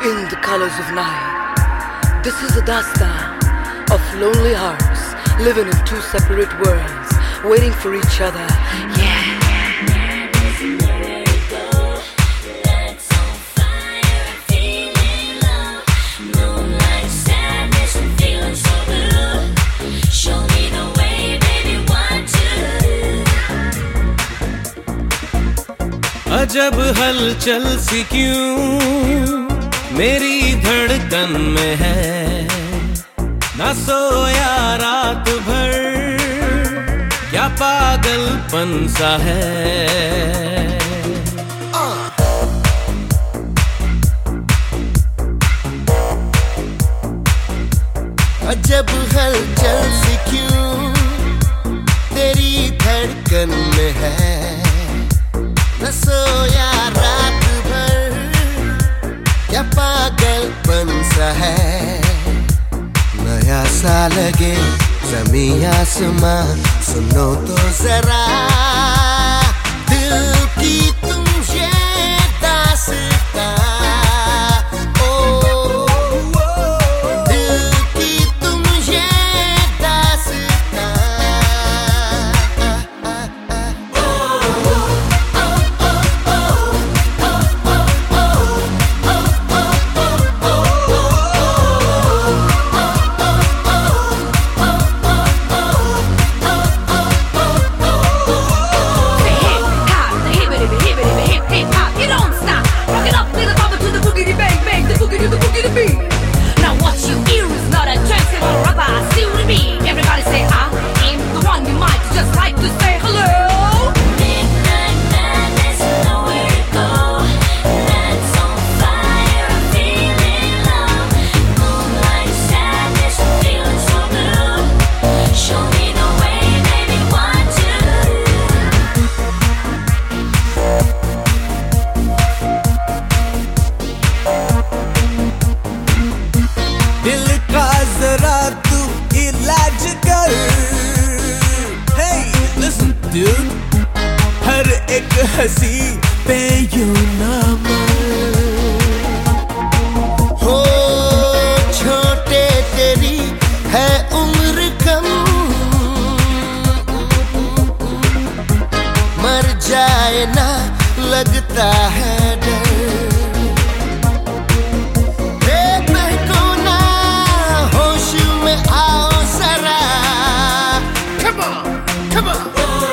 in the colors of night. This is a dastan of lonely hearts living in two separate worlds, waiting for each other. Yeah. अजब हलचल सी क्यों मेरी धड़कन में है, ना सोया रात भर, क्या पागलपन सा है। अजब हलचल सी क्यों तेरी धड़कन में है, न सोया रात भर, क्या पागलपन सा है। नया सा लगे ज़मीं आसमां, सुनो तो जरा दिल की तुम ये दास्तां। हर एक हंसी पे यूं नाम हो, छोटे तेरी है उम्र कम, मर जाए ना लगता है डर। होश में आओ जरा, come on, come on।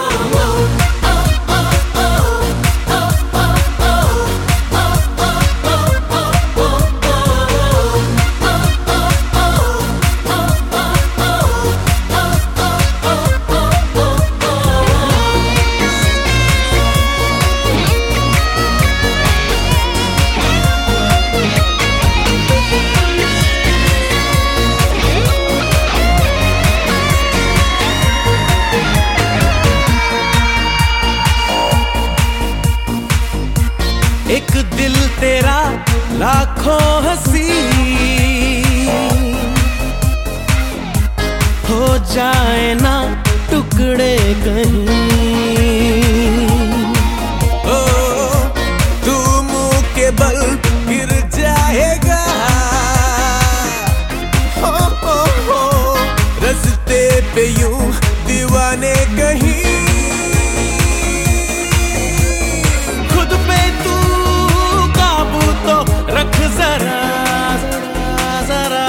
एक दिल तेरा लाखों हंसी, हो जाए ना टुकड़े कहीं। ओ तू मुंह के बल गिर जाएगा, हो रस्ते पे यूं दीवाने कहीं। रख जरा जरा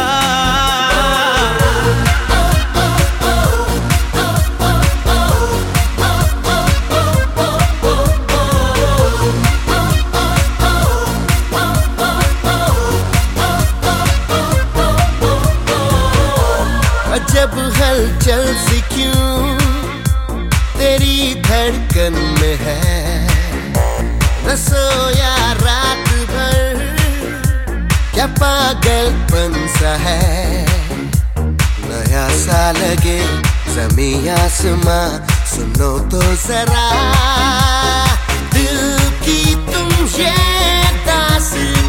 अजब हलचल सी क्यों तेरी धड़कन में है, न सोया रात भर, क्या पागलपन सा है। नया सा लगे ज़मीं आसमां, सुनो तो जरा दिल की तुम ये दास्तां।